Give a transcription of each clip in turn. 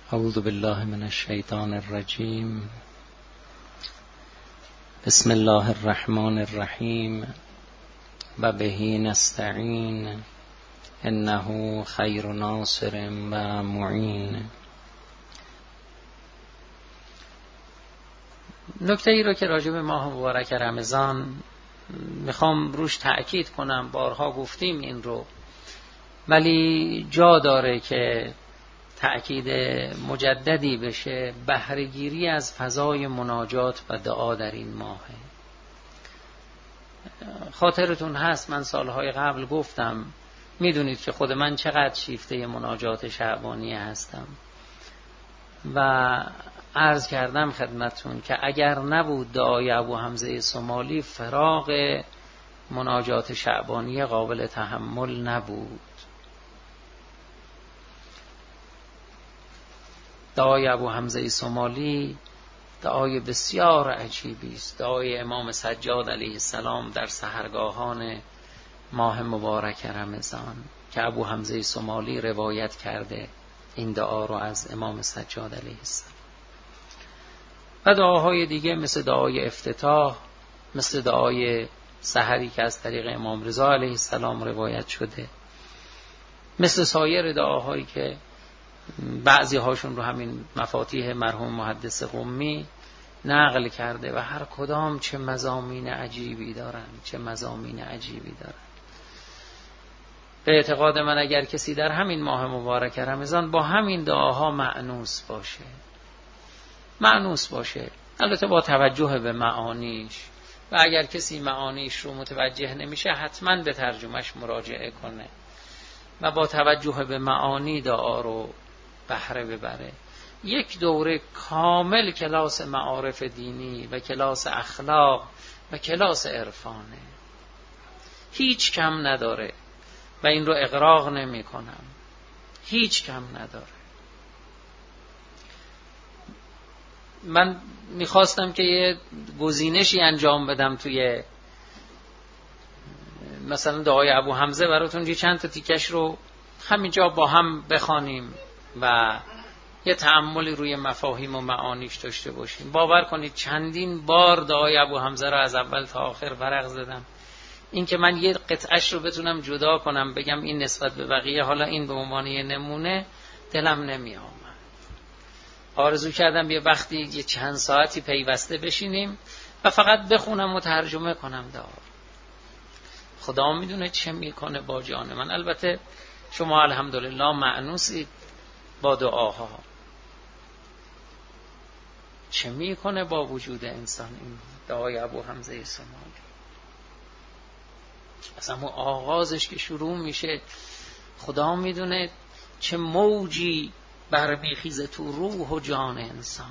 اعوذ بالله من الشیطان الرجیم. بسم الله الرحمن الرحیم و به نستعین انه خیر ناصر و معین. نکته ای رو که راجع به ماه مبارک رمضان میخوام روش تأکید کنم، بارها گفتیم این رو، ولی جا داره که تأکید مجددی بشه. بهره‌گیری از فضای مناجات و دعا در این ماه. خاطرتون هست من سالهای قبل گفتم، میدونید که خود من چقدر شیفته مناجات شعبانیه هستم و عرض کردم خدمتون که اگر نبود دعای ابو حمزه صومالی فراق مناجات شعبانیه قابل تحمل نبود. دعای ابو حمزه صومالی دعای بسیار عجیبی است. دعای امام سجاد علیه السلام در سحرگاهان ماه مبارک رمضان که ابو حمزه صومالی روایت کرده این دعا رو از امام سجاد علیه السلام. و دعاهای دیگه مثل دعای افتتاح، مثل دعای سحری که از طریق امام رضا علیه السلام روایت شده، مثل سایر دعاهایی که بعضی هاشون رو همین مفاتیح مرحوم محدث قمی نقل کرده و هر کدام چه مضامین عجیبی دارن، چه مضامین عجیبی دارن. به اعتقاد من اگر کسی در همین ماه مبارک رمضان با همین دعاها مأنوس باشه، البته با توجه به معانیش، و اگر کسی معانیش رو متوجه نمیشه حتما به ترجمهش مراجعه کنه و با توجه به معانی دعا رو بهره ببره. یک دوره کامل کلاس معارف دینی و کلاس اخلاق و کلاس عرفانه، هیچ کم نداره و این رو اغراق نمی کنم، هیچ کم نداره. من میخواستم که یه گزینشی انجام بدم توی مثلا دعای ابو حمزه براتون، یه چند تا تیکش رو همینجا با هم بخوانیم و یه تأملی روی مفاهیم و معانیش داشته باشیم. باور کنید چندین بار دعای ابو حمزه رو از اول تا آخر ورق زدم. این که من یه قطعش رو بتونم جدا کنم بگم این نسبت به بقیه، حالا این به عنوان یه نمونه، دلم نمی آمد. آرزو کردم یه وقتی یه چند ساعتی پیوسته بشینیم و فقط بخونم و ترجمه کنم دعا. خدا میدونه چه میکنه با جان من. البته شما الحمدلله مأنوسید با دعاها، چه میکنه با وجود انسان این دعای ابو حمزه صومالی. اصلا اون آغازش که شروع میشه خدا میدونه چه موجی برمیخیزه تو روح و جان انسان.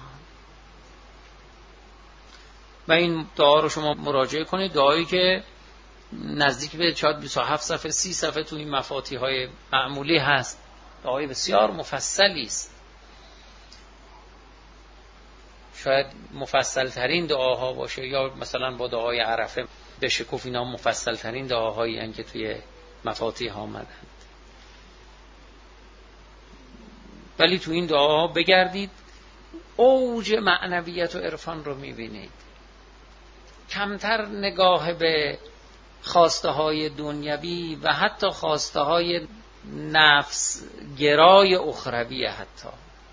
و این دعا رو شما مراجعه کنید، دعایی که نزدیک به شاید 27 صفحه 30 صفحه تو این مفاتیح های معمولی هست. دعای بسیار مفصلی است، شاید مفصل ترین دعاها باشه، یا مثلا با دعای عرفه بشکوف. اینا مفصل ترین دعاهایی هستند که توی مفاتیح آمدند. ولی تو این دعاها بگردید اوج معنویت و عرفان رو میبینید. کمتر نگاه به خواسته های دنیوی و حتی خواسته های نفس گرای اخروی. حتی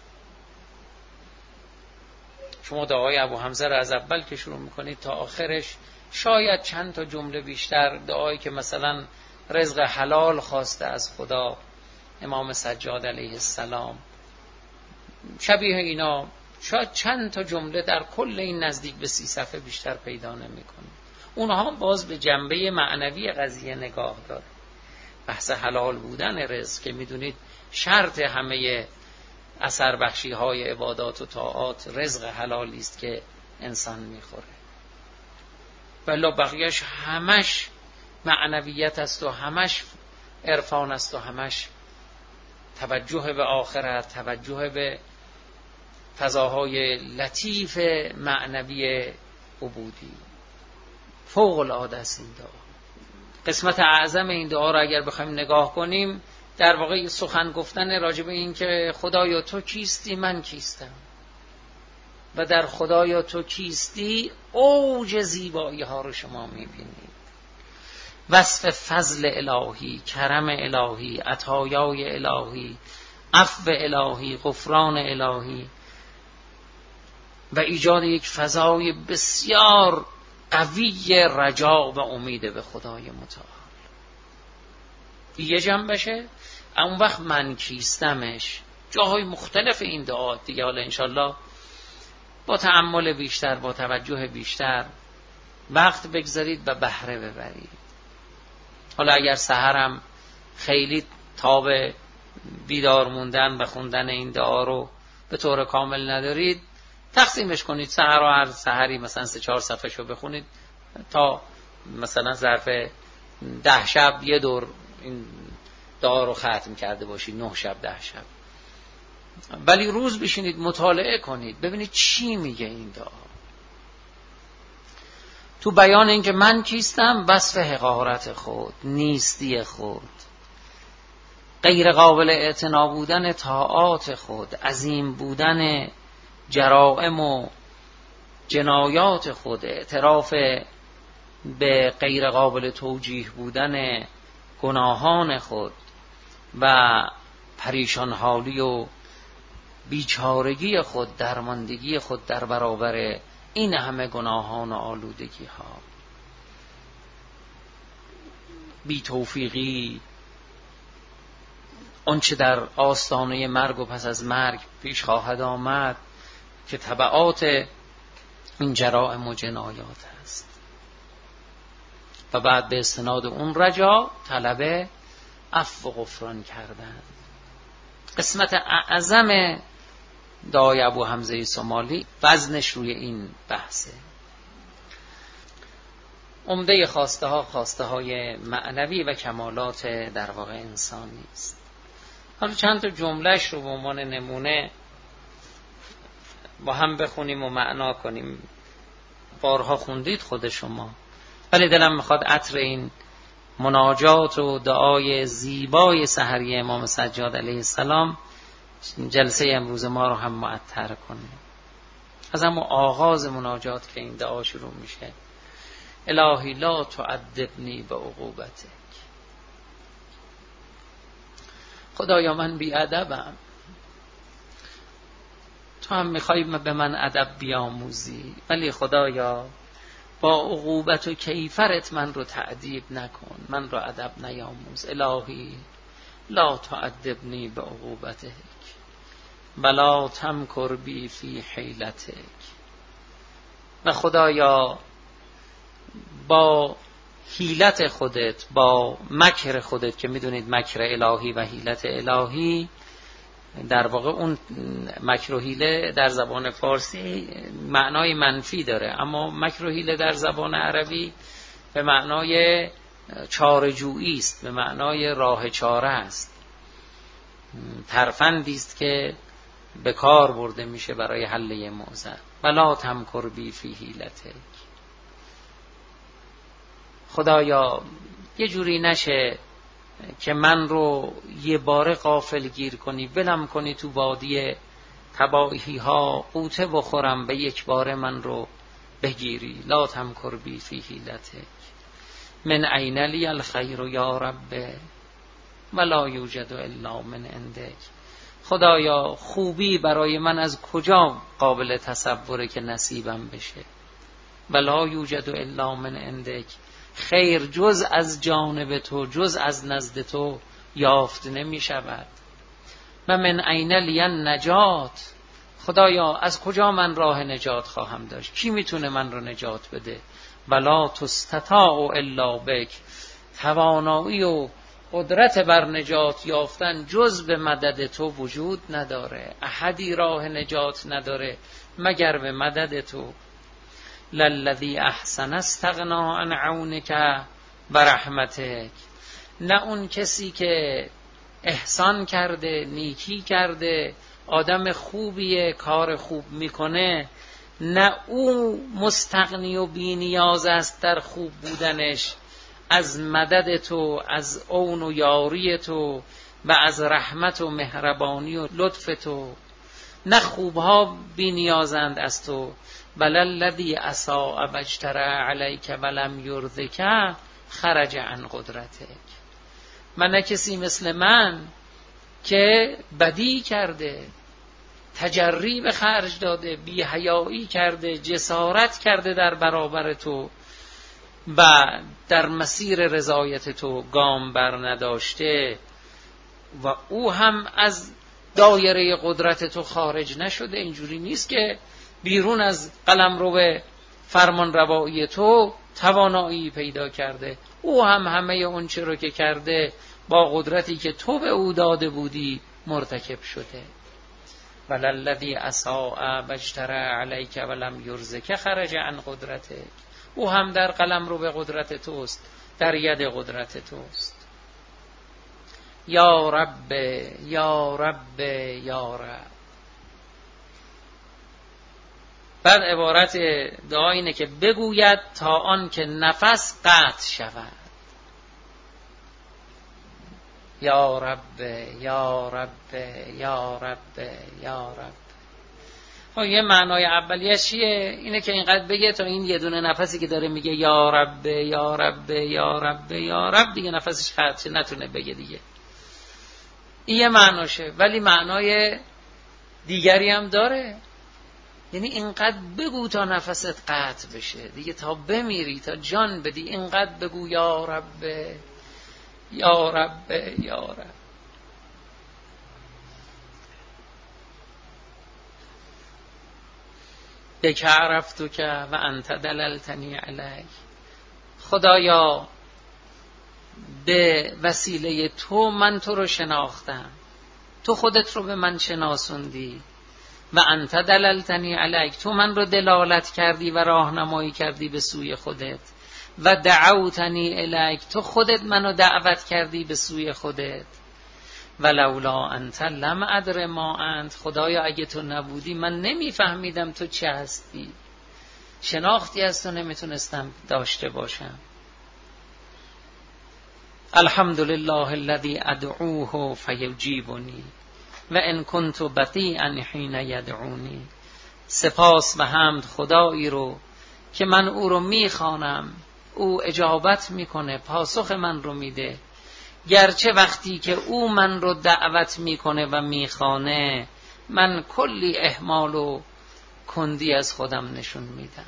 شما دعای ابو حمزه رو از اول که شروع میکنید تا آخرش شاید چند تا جمله بیشتر، دعایی که مثلا رزق حلال خواسته از خدا امام سجاد علیه السلام، شبیه اینا شاید چند تا جمله در کل این نزدیک به 30 صفحه بیشتر پیدا نمی‌کنید. اونها باز به جنبه معنوی قضیه نگاه داره. بحث حلال بودن رزق که میدونید شرط همه اثر بخشی های عبادات و طاعات رزق حلالی است که انسان میخوره. ولی بقیهش همش معنویت است و همش عرفان است و همش توجه به آخرت، توجه به فضاهای لطیف معنوی عبودی. فوق العاده است این دعا. قسمت اعظم این دعا رو اگر بخوایم نگاه کنیم در واقع سخن گفتن راجع به این که خدایا تو کیستی، من کیستم، و در خدایا تو کیستی اوج زیبایی ها رو شما میبینید. وصف فضل الهی، کرم الهی، عطایای الهی، عفو الهی، غفران الهی و ایجاد یک فضای بسیار قوی رجا و امید به خدای متعال. یه جنبشه. اون وقت من کیستمش جاهای مختلف این دعا دیگه، حالا انشالله با تأمل بیشتر، با توجه بیشتر وقت بگذارید و بهره ببرید. حالا اگر سحرم خیلی تاب بیدار موندن و خوندن این دعا رو به طور کامل ندارید، تقسیمش کنید. سحر و هر سحری مثلا 3-4 صفحه شو بخونید تا مثلا ظرف 10 شب یه دور این دعا رو ختم کرده باشید، 9 شب 10 شب. ولی روز بشینید مطالعه کنید ببینید چی میگه این دعا. تو بیان اینکه من کیستم، وصف حقارت خود، نیستی خود، غیر قابل اعتنا بودن طاعات خود، عظیم بودن جرائم و جنایات خود، اعتراف به غیر قابل توجیه بودن گناهان خود و پریشان حالی و بیچارگی خود، درماندگی خود در برابر این همه گناهان و آلودگی ها، بی توفیقی، آنچه در آستانه مرگ و پس از مرگ پیش خواهد آمد که تبعات این جرائم و جنایات است. و بعد به استناد اون رجا طلب عفو و غفران کردن. قسمت اعظم دعای ابو حمزه سومالی وزنش روی این بحثه. عمده خواسته ها خواسته های معنوی و کمالات در واقع انسانی است. حالا چند تا جملهش رو به عنوان نمونه با هم بخونیم و معنا کنیم. بارها خوندید خود شما، ولی دلم میخواد عطر این مناجات و دعای زیبای سحری امام سجاد علیه السلام جلسه امروز ما رو هم معطر کنه. از اما آغاز مناجات که این دعا شروع میشه: الهی لا تعذبنی بعقوبتک. خدایا من بی ادبم، تو هم میخوای به من ادب بیاموزی، ولی خدایا با عقوبت و کیفرت من رو تعذیب نکن، من رو ادب نیاموز. الهی لا تعذبنی بعقوبتک ولا تمکر بی فی حیلتک. و خدایا با حیلت خودت، با مکر خودت، که میدونید مکر الهی و حیلت الهی در واقع اون مکر و حیله در زبان فارسی معنای منفی داره، اما مکر و حیله در زبان عربی به معنای چاره‌جویی است، به معنای راه چاره است، ترفندی است که به کار برده میشه برای حل معضل. ولا تمکر بی فی حیلتک. خدایا یه جوری نشه که من رو یه باره غافل گیر کنی، ولم کنی تو وادی تباهی ها، قوطه بخورم به یک باره من رو بگیری. لا تمکر بی فی حیلتک من این لی الخیر یا رب ولا یوجد الا من عندک. خدایا خوبی برای من از کجا قابل تصوره که نصیبم بشه؟ ولا یوجد الا من عندک. خیر جز از جانب تو، جز از نزد تو یافت نمی شود. و من این لی النجات. خدایا از کجا من راه نجات خواهم داشت؟ کی میتونه من رو نجات بده؟ ولا تستطاع الا بک. توانایی و قدرت بر نجات یافتن جز به مدد تو وجود نداره. احدی راه نجات نداره مگر به مدد تو. للذی احسن استغنا عن عونک و رحمتک. نه اون کسی که احسان کرده، نیکی کرده، آدم خوبیه، کار خوب میکنه، نه او مستغنی و بی نیاز است در خوب بودنش از مدد تو، از عون و یاری تو و از رحمت و مهربانی و لطف تو، نه خوبها بی نیازند از تو. بل الذی اساء و اجترأ علیک ولم یرضک خرج عن قدرتک. من نه کسی مثل من که بدی کرده، تجری به خرج داده، بی حیایی کرده، جسارت کرده در برابر تو و در مسیر رضایت تو گام بر نداشته و او هم از دایره قدرت تو خارج نشده. اینجوری نیست که بیرون از قلمرو فرمان روایی تو توانایی پیدا کرده. او هم همه اون چه رو که کرده با قدرتی که تو به او داده بودی مرتکب شده. وللذی اساء و اجترأ علیک ولم یرضک خرج عن قدرتک. او هم در قلمرو به قدرت توست، در ید قدرت توست. یا رب یا رب یا رب. بعد عبارت دعا اینه که بگوید تا آن که نفس قطع شود. یا رب یا رب یا رب یا رب. یه معنای اولیه چیه؟ اینه که اینقدر بگه تا این یه دونه نفسی که داره میگه یا رب یا رب یا رب یا رب دیگه نفسش قطع شه، نتونه بگه دیگه. این یه معناشه. ولی معنای دیگری هم داره، یعنی اینقدر بگو تا نفست قطع بشه دیگه، تا بمیری، تا جان بدی، اینقدر بگو یا رب یا رب یا رب. بک عرفتک و انت دللتنی علیک. خدایا به وسیله تو من تو رو شناختم، تو خودت رو به من شناسوندی. و انت دللتنی علیک، تو من رو دلالت کردی و راهنمایی کردی به سوی خودت. و دعوتنی الیک، تو خودت منو دعوت کردی به سوی خودت. ولولا انت لم ادر ما انت. خدایا اگه تو نبودی من نمیفهمیدم تو چه هستی، شناختی از تو نمیتونستم داشته باشم. الحمدلله الذی ادعوه فیجیبنی و ان کنت بطیئا حین یدعونی. سپاس و حمد خدایی رو که من او رو میخوانم، او اجابت میکنه، پاسخ من رو میده، گرچه وقتی که او من رو دعوت میکنه و میخوانه من کلی اهمال و کندی از خودم نشون میدم.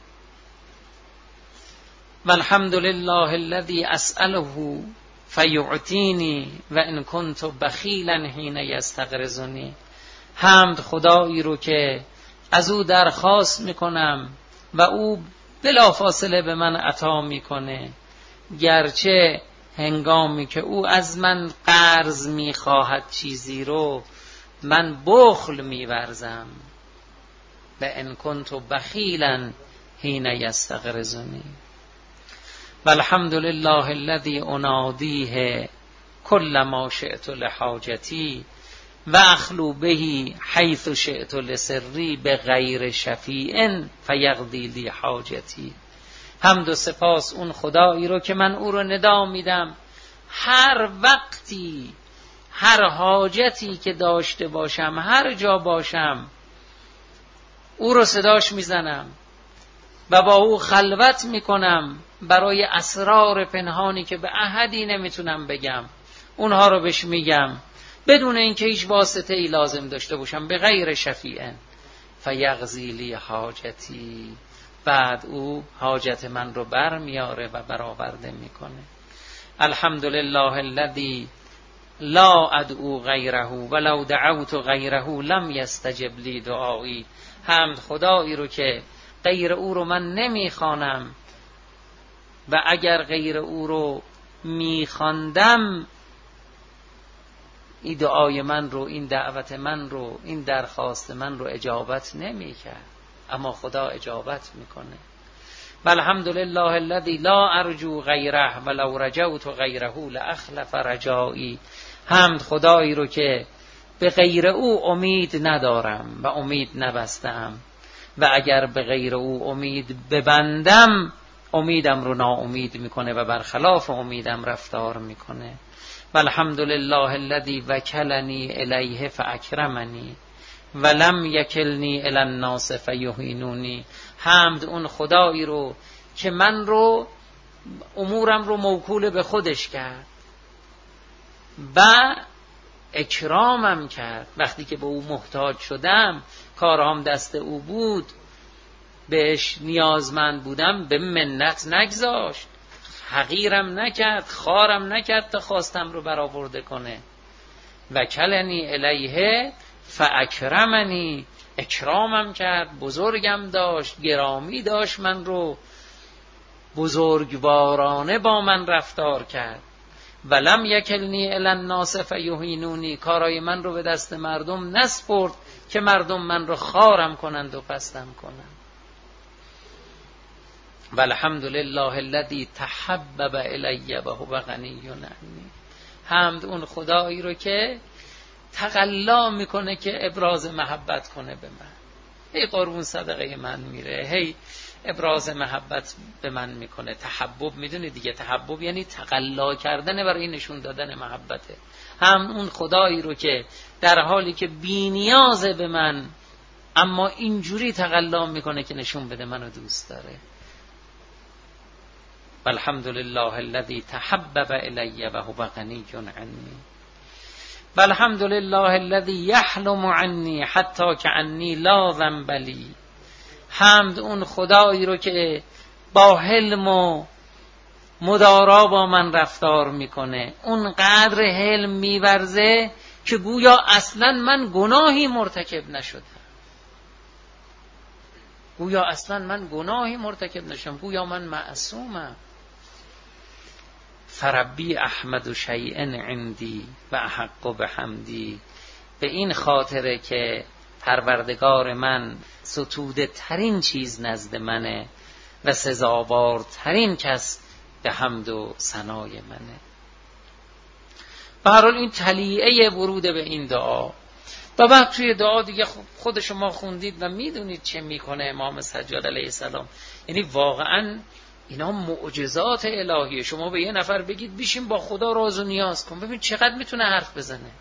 والحمدلله الذی اسأله فیعطینی و ان کنت بخیلا حین یستغرضنی. حمد خدایی رو که از او درخواست میکنم و او بلافاصله به من عطا میکنه، گرچه هنگامی که او از من قرض میخواهد چیزی رو من بخل میورزم. و ان کنت بخیلا حین یستغرضنی. والحمد لله الذی انادیه کل ما شئت لحاجتی و اخلو بهی حیث شئت لسری بغیر شفیع فیقضی لی حاجتی. حمد و سپاس اون خدایی رو که من او رو ندا میدم هر وقتی، هر حاجتی که داشته باشم، هر جا باشم او رو صداش میزنم و با او خلوت میکنم برای اسرار پنهانی که به احدی نمیتونم بگم، اونها رو بهش میگم بدون اینکه هیچ واسطه ای لازم داشته باشم. به غیر شفیع فیقضی لی حاجتی. بعد او حاجت من رو برمیاره و برآورده میکنه. الحمدلله الذی لا ادعو غیره ولو دعوت غیره لم یستجب لی دعایی. حمد خدایی رو که غیر او رو من نمیخوانم و اگر غیر او رو میخواندم این دعای من رو، این دعوت من رو، این درخواست من رو اجابت نمیکرد، اما خدا اجابت میکنه. والحمدلله الذی لا ارجو غیره ولو رجوت غیره لاخلف رجایی. حمد خدایی رو که به غیر او امید ندارم و امید نبستم و اگر به غیر او امید ببندم امیدم رو ناامید میکنه و برخلاف امیدم رفتار میکنه. والحمد لله الذی وکلنی الیه فاکرمنی ولم یکلنی الی الناس فیهینونی. حمد اون خدایی رو که من رو امورم رو موکول به خودش کرد و اکرامم کرد. وقتی که به او محتاج شدم، کارهام دست او بود، بهش نیازمند بودم، به منت نگذاشت، حقیرم نکرد، خارم نکرد تا خواستم رو برآورده کنه. وکلنی الیه فاکرمنی، اکرامم کرد، بزرگم داشت، گرامی داشت، من رو بزرگوارانه با من رفتار کرد. ولم یکلنی الی الناس فیهینونی، کارای من رو به دست مردم نسپرد که مردم من رو خارم کنند و پستم کنند. والحمد لله الذی تحبب الی و هو غنی عنی. حمد اون خدایی رو که تقلا میکنه که ابراز محبت کنه به من، هی قربون صدقه من میره، هی ابراز محبت به من میکنه. تحبب میدونی دیگه، تحبب یعنی تقلا کردن برای نشون دادن محبته. هم اون خدایی رو که در حالی که بی نیازه به من، اما اینجوری تقلا میکنه که نشون بده منو دوست داره. والحمد لله الذی تحبب الی و هو غنی عنی. والحمد لله الذی یحلم عنی حتی کأنی لا ذنب لی. حمد اون خدایی رو که با حلم و مدارا با من رفتار میکنه، اون قدر حلم میورزه که گویا اصلا من گناهی مرتکب نشدم، گویا اصلا من گناهی مرتکب نشدم، گویا من معصومم. فربی احمد شیء عندی و احق بحمدی. به این خاطره که پروردگار من ستوده ترین چیز نزد منه و سزاوارترین کس به حمد و ثنای منه. به هر حال این تلیعه ورود به این دعا. و بعد توی دعا دیگه خود شما خوندید و میدونید چه میکنه امام سجاد علیه السلام. یعنی واقعا اینا معجزات الهیه. شما به یه نفر بگید بیشین با خدا راز و نیاز کن، ببین چقدر میتونه حرف بزنه.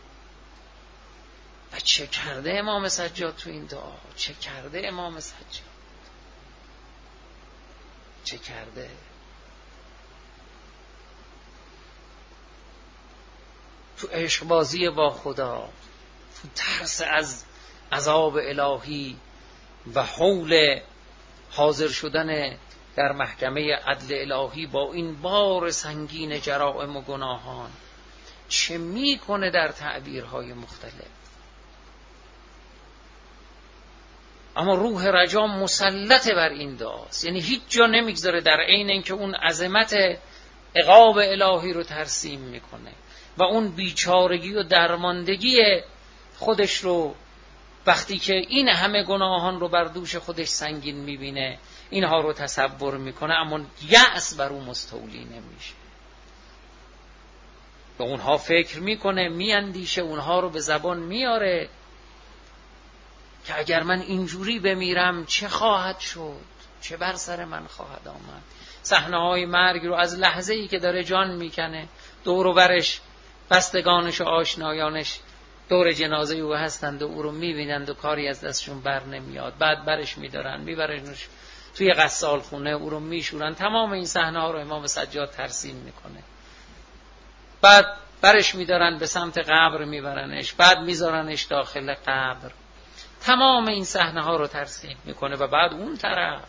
و چه کرده امام سجاد تو این دعا، چه کرده امام سجاد، چه کرده. تو عشق بازی با خدا، تو ترس از عذاب الهی و حول حاضر شدن در محکمه عدل الهی با این بار سنگین جرائم و گناهان، چه میکنه در تعبیرهای مختلف. اما روح رجا مسلط بر این دعاست، یعنی هیچ جا نمیگذاره در عین اینکه اون عظمت عقاب الهی رو ترسیم میکنه و اون بیچارگی و درماندگی خودش رو وقتی که این همه گناهان رو بر دوش خودش سنگین میبینه، اینها رو تصور میکنه، اما یأس بر اون مستولی نمیشه. به اونها فکر میکنه، میاندیشه، اونها رو به زبان میاره که اگر من اینجوری بمیرم چه خواهد شد، چه بر سر من خواهد آمد. صحنه‌های مرگ رو از لحظه‌ای که داره جان میکنه، دور و برش بستگانش و آشنایانش دور جنازه او هستند و او رو میبینند و کاری از دستشون بر نمیاد. بعد برش میدارن، میبرنش توی غسال خونه، او رو میشورن. تمام این صحنه ها رو امام سجاد ترسیم میکنه. بعد برش میدارن به سمت قبر میبرنش، بعد میذارنش داخل قبر. تمام این صحنه ها رو ترسیم میکنه و بعد اون طرف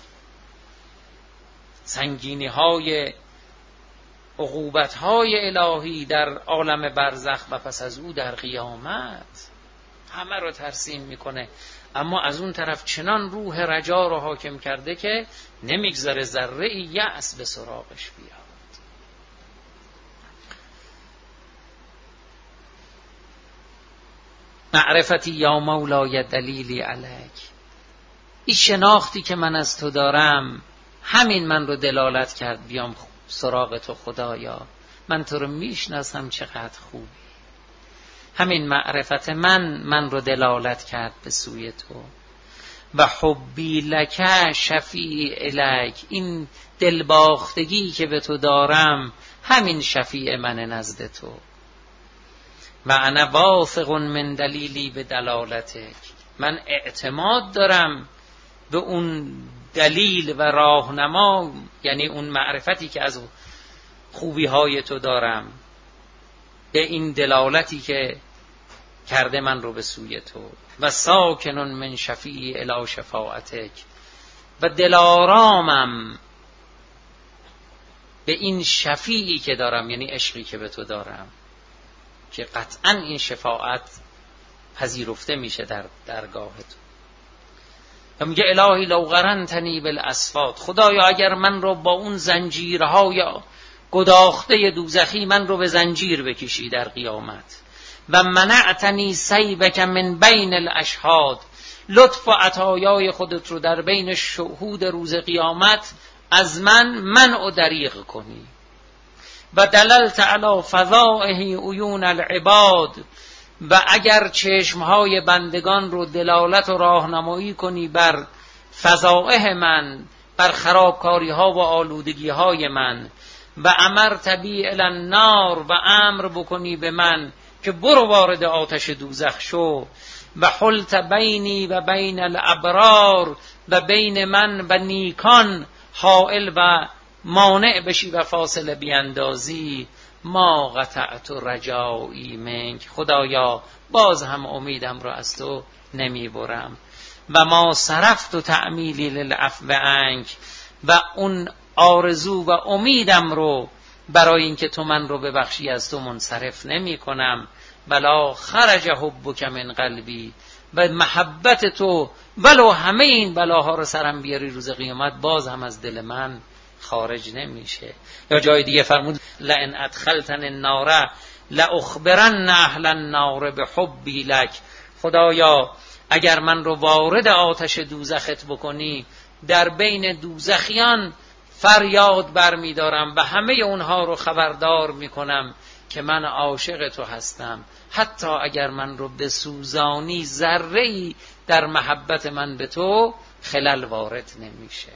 سنگینی های عقوبت های الهی در عالم برزخ و پس از او در قیامت، همه رو ترسیم میکنه. اما از اون طرف چنان روح رجا رو حاکم کرده که نمیگذاره ذره یأس به سراغش بیاد. معرفتی یا مولای دلیلی علیک. این شناختی که من از تو دارم، همین من رو دلالت کرد بیام سراغ تو خدایا. من تو رو میشناسم چقدر خوبی. همین معرفت من رو دلالت کرد به سوی تو. و حبی لک شفیع الیک. این دلباختگی که به تو دارم همین شفیع من نزد تو. و انا واثق من دلیلی به دلالتک، من اعتماد دارم به اون دلیل و راهنما، یعنی اون معرفتی که از خوبی های تو دارم، به این دلالتی که کرده من رو به سوی تو. و ساکن من شفیع الی شفاعتک، و دلارامم به این شفیعی که دارم، یعنی عشقی که به تو دارم، که قطعا این شفاعت پذیرفته میشه در درگاه تو. و میگه الهی لو قرنتنی بالاسفات، خدایا اگر من رو با اون زنجیرهای گداخته دوزخی من رو به زنجیر بکشی در قیامت، و منعتنی سیبک من بین الاشهاد، لطف و عطایای خودت رو در بین شهود روز قیامت از من منع و دریغ کنی، و دللت علی فضائح عیون العباد، و اگر چشمهای بندگان رو دلالت و راهنمایی کنی بر فضائح من، بر خرابکاری ها و آلودگی های من، و امرت بی الی النار، و امر بکنی به من که برو وارد آتش دوزخ شو، و حلت بینی و بین الابرار، و بین من و نیکان حائل و مانع بشی و فاصله بیندازی، ما قطعت رجایی منک، خدایا باز هم امیدم رو از تو نمی برم، و ما صرفت تعمیلی للعفو عنک، و اون آرزو و امیدم رو برای اینکه تو من رو ببخشی از تو منصرف نمی کنم، بلا خرج حبک من قلبی، و محبت تو ولو همه این بلاها رو سرم بیاری روز قیامت باز هم از دل من خارج نمیشه. یا جای دیگه فرمود لئن ادخلتن النار لاخبرن اهل النار بحبی لک، خدایا اگر من رو وارد آتش دوزخت بکنی در بین دوزخیان فریاد برمیدارم و همه اونها رو خبردار میکنم که من عاشق تو هستم، حتی اگر من رو بسوزانی ذره‌ای در محبت من به تو خلل وارد نمیشه.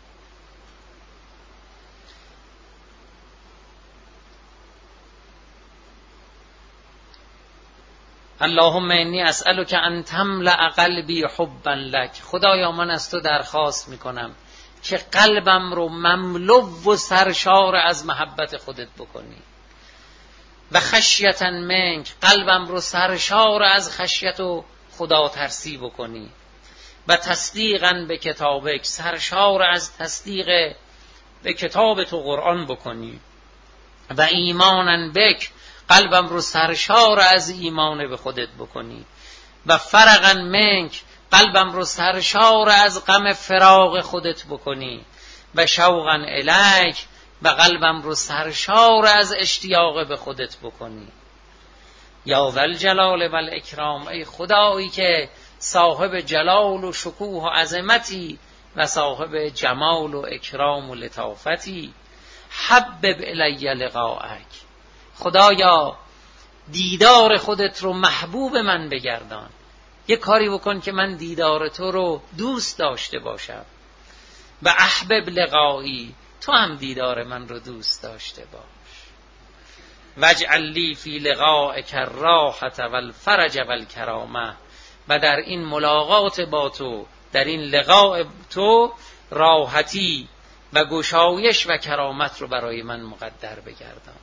اللهم انی اسألک ان تملأ قلبی حبا لک، خدایا من از تو درخواست میکنم که قلبم رو مملو و سرشار از محبت خودت بکنی، و خشیتا منک، قلبم رو سرشار از خشیت و خدا ترسی بکنی، و تصدیقا به کتابک، سرشار از تصدیق به کتاب تو قرآن بکنی، و ایمانا بک، قلبم رو سرشار از ایمان به خودت بکنی، و فرقا منک، قلبم رو سرشار از غم فراق خودت بکنی، و شوقا الیک، و قلبم رو سرشار از اشتیاق به خودت بکنی. یا ذل جلال و الاکرام، ای خدایی که صاحب جلال و شکوه و عظمتی و صاحب جمال و اکرام و لطافتی، حبب الی لقاءک، خدایا دیدار خودت رو محبوب من بگردان، یه کاری بکن که من دیدار تو رو دوست داشته باشم، و احبب لقایی، تو هم دیدار من رو دوست داشته باش، واجعل لی فی لقائک الراحة والفرج والکرامه، و در این ملاقات با تو، در این لقاء تو راحتی و گشایش و کرامت رو برای من مقدر بگردان.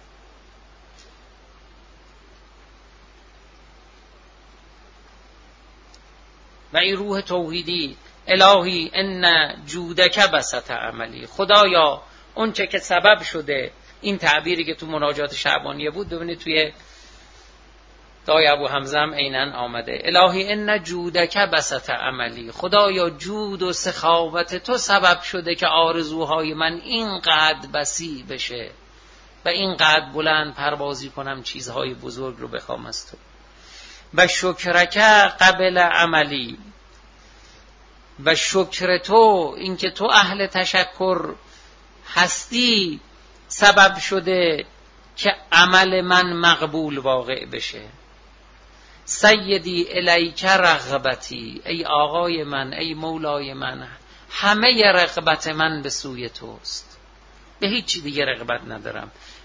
و این روح توحیدی، الهی ان جودک بسط عملی، خدایا اون چه که سبب شده، این تعبیری که تو مناجات شعبانیه بود ببینید توی دعای ابو حمزه هم عیناً آمده، الهی ان جودک بسط عملی، خدایا جود و سخاوت تو سبب شده که آرزوهای من اینقدر وسیع بشه و اینقدر بلند پروازی کنم، چیزهای بزرگ رو بخوام از تو. و شکرک قبل عملی، و شکر تو، اینکه تو اهل تشکر هستی، سبب شده که عمل من مقبول واقع بشه. سیدی الیک رغبتی، ای آقای من، ای مولای من، همه رغبت من به سوی توست، به هیچ دیگه رغبت ندارم.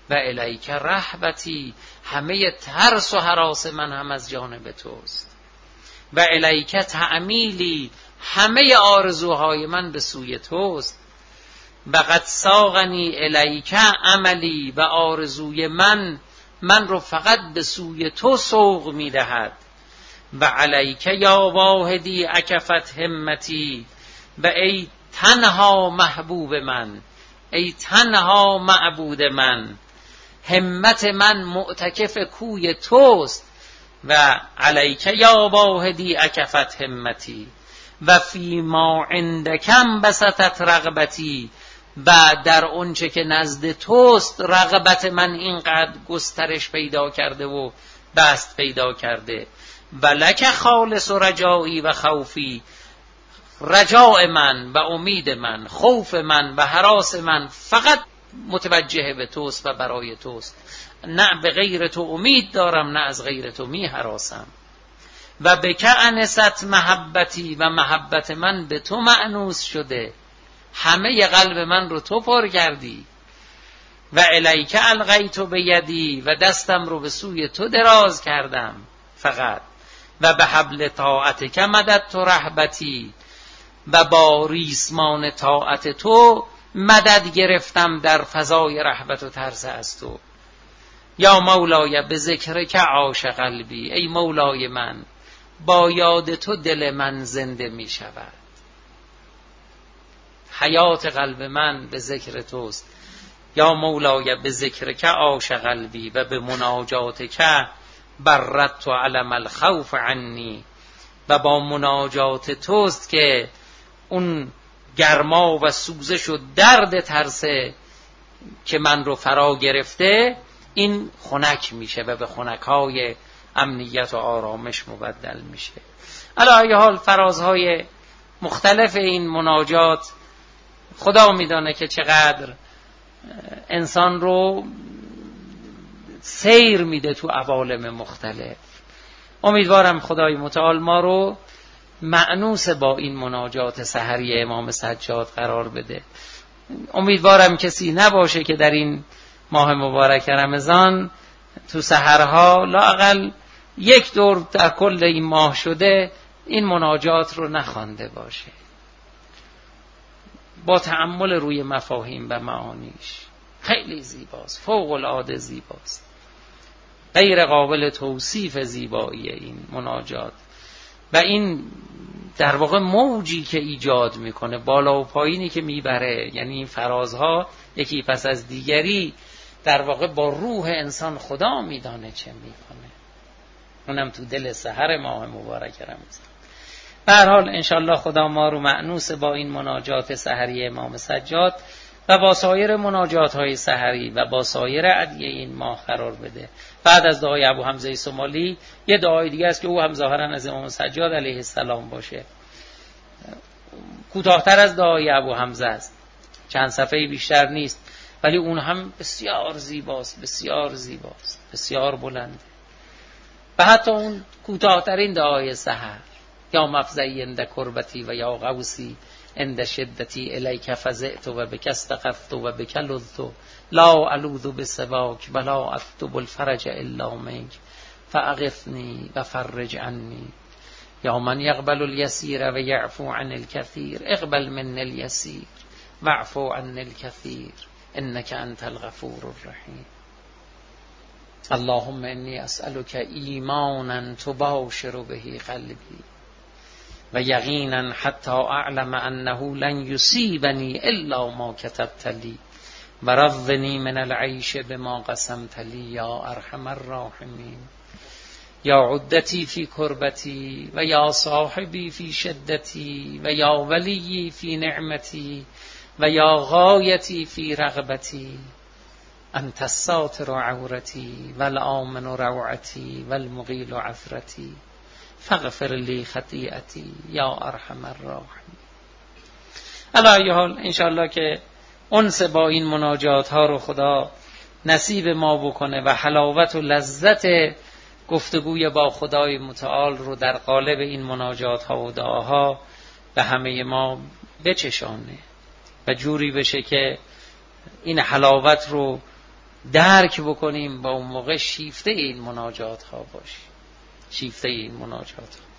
و الیک رهبتی، همه ترس و هراس من هم از جانب توست. و الیک تعمیلی، همه آرزوهای من به سوی توست. و قد ساقنی الیک عملی، و آرزوی من رو فقط به سوی تو سوق میدهد. و علیک یا واحدی اکفت همتی، و ای تنها محبوب من، ای تنها معبود من، همت من معتکف کوی توست. و علیک یا واحدی اکفت همتی، و فی ما عندکم بسطت رغبتی، و در اونچه که نزد توست رغبت من اینقدر گسترش پیدا کرده و بست پیدا کرده. و لک خالص رجایی و خوفی، رجاء من و امید من، خوف من و هراس من فقط متوجه به توست و برای توست. نه به غیر تو امید دارم، نه از غیر تو می هراسم. و بک انست محبتی، و محبت من به تو مأنوس شده، همه قلب من رو تو پر کردی. و الیک القیت بیدی، و دستم رو به سوی تو دراز کردم فقط. و به حبل طاعتک مددت رهبتی، و با ریسمان طاعت تو مدد گرفتم در فضای رهبت و ترس از تو. یا مولای به ذکرک عاش قلبی، ای مولای من با یاد تو دل من زنده می شود. حیات قلب من به ذکر توست. یا مولای به ذکرک عاش قلبی، و به مناجاتک برت و علم الخوف عنی، و با مناجات توست که اون گرما و سوزش و درد ترس که من رو فرا گرفته این خنک میشه و به خنکای امنیت و آرامش مبدل میشه. علی ای حال فرازهای مختلف این مناجات خدا میدانه که چقدر انسان رو سیر میده تو عوالم مختلف. امیدوارم خدای متعال ما رو مأنوس با این مناجات سحری امام سجاد قرار بده. امیدوارم کسی نباشه که در این ماه مبارک رمضان تو سحرها لااقل یک دور در کل این ماه شده این مناجات رو نخوانده باشه، با تأمل روی مفاهیم و معانیش. خیلی زیباست، فوق العاده زیباست، غیر قابل توصیف زیبایی این مناجات. و این در واقع موجی که ایجاد میکنه، بالا و پایینی که میبره، یعنی این فرازها یکی پس از دیگری در واقع با روح انسان خدا میدانه چه میکنه، اونم تو دل سحر ماه مبارک رمضان. به هر حال انشالله خدا ما رو مأنوس با این مناجات سحری امام سجاد و با سایر مناجات های سحری و با سایر ادعیه این ماه قرار بده. بعد از دعای ابو حمزه سومالی یه دعای دیگه است که او هم ظاهرا از امام سجاد علیه السلام باشه، کوتاه‌تر از دعای ابو حمزه است، چند صفحه بیشتر نیست، ولی اون هم بسیار زیباست، بسیار زیباست، بسیار بلنده. و حتی اون کوتاه‌ترین دعای سحر، یا مفزعی عند کربتی و یا غوثی عند شدتی الیک فزعت و بک استغفت و بک لذت لا الوذ بسواک ولا اطلب الفرج الا منک فاغثنی و فرج عنی. یا من یقبل الیسیر و یعفو عن الکثیر اقبل من الیسیر واعفو عن الکثیر انک انت الغفور الرحیم. اللهم انی اسألک ایمانا تباشر به قلبی و یقینا حتی اعلم انه لن یصیبنی الا ما کتبت لی و رضنی من العیش بما قسمت لی یا ارحم الراحمین. یا عدتی فی کربتی و یا صاحبی فی شدتی و یا ولی فی نعمتی و یا غایتی فی رغبتی. انت الساتر عورتی والآمن روعتی والمقیل عثرتی فاغفر لی خطیئتی یا ارحم الراحمین. علی ای حال انشاءالله که انس با این مناجات ها رو خدا نصیب ما بکنه و حلاوت و لذت گفتگوی با خدای متعال رو در قالب این مناجات ها و دعاها به همه ما بچشانه و جوری بشه که این حلاوت رو درک بکنیم با اون موقع شیفته این مناجات ها باشیم، شیفته این مناجات ها.